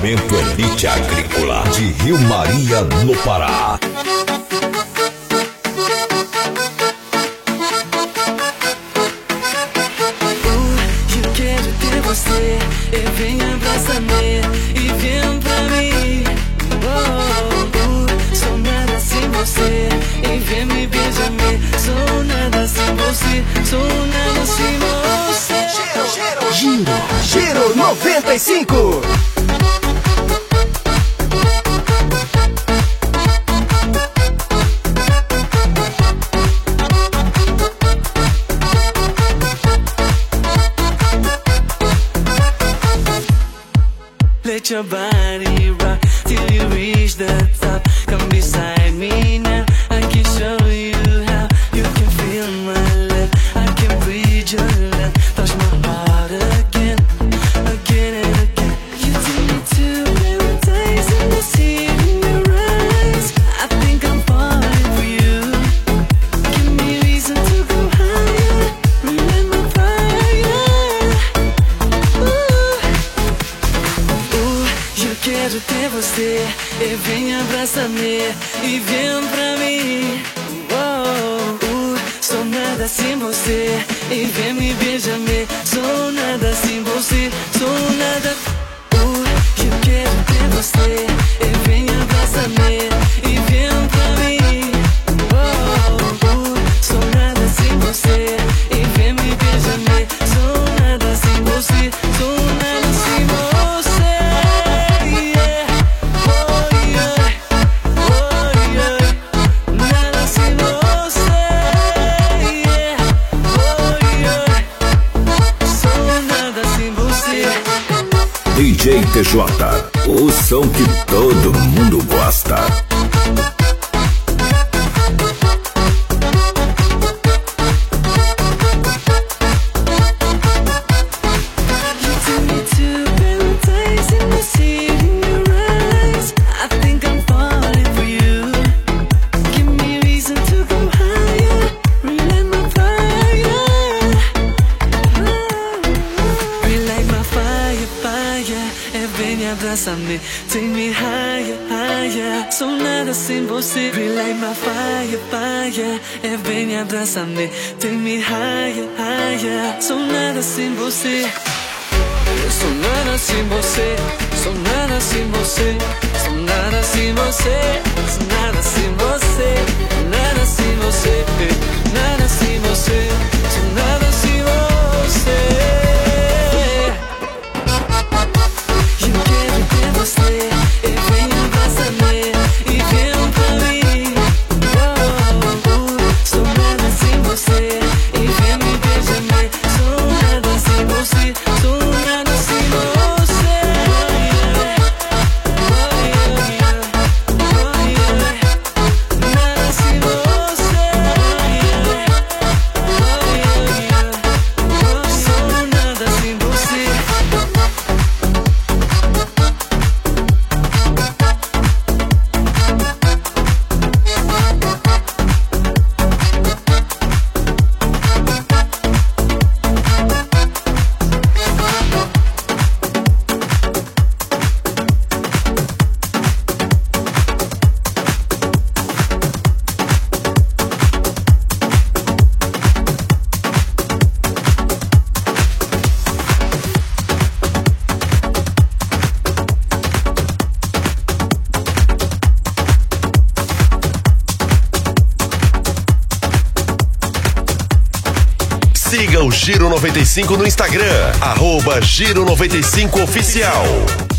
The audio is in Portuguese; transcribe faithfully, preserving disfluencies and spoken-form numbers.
Equipamento Elite Agrícola de Rio Maria, no Pará. Eu quero ter você, e vem abraçar-me, e vem pra mim. Oh, oh, sou nada sem você, e vem me beijar-me. Sou nada sem você, sou nada sem você. Giro, giro, giro noventa e cinco. Let your body rock till you reach the top. Come beside me now, I can show you how. You can feel my love, I can breathe your love. Touch my heart again, again and again. You take me to paradise and I see it in your eyes. I think I'm falling for you. Give me reason to go higher, relight my fire. Ooh. Eu quero ter você, e vem abraçar-me, e vem pra mim. Oh, uh, sou nada sem você, e vem me beijar-me. Sou nada sem você, sou nada. Uh, eu quero ter você, e vem abraçar-me, e vem pra mim. Oh, uh, sou nada sem você, e vem me beijar-me. Sou nada sem você, sou nada sem você. D J T J, o som que todo mundo gosta. Abraça-me, take me higher, higher. Sou nada sem você. Relight my fire, fire. É bem abraça-me, take me higher, higher. Sou nada sem você. Eu sou nada sem você. Sou nada sem você. Sou nada sem você. Sou nada sem você. Nada sem você. Nada sem você. Sou nada sem você. Você, e vem abraçar-me, e vem pra mim. Oh, uh, sou nada sem você, e vem me beijar-me. Sou nada sem você, sou nada sem você. Oh, yeah, yeah. Oh, yeah. Nada sem você. Oh, yeah. Oh, yeah. Sou nada sem você. Siga o Giro noventa e cinco no Instagram, arroba Giro noventa e cinco Oficial.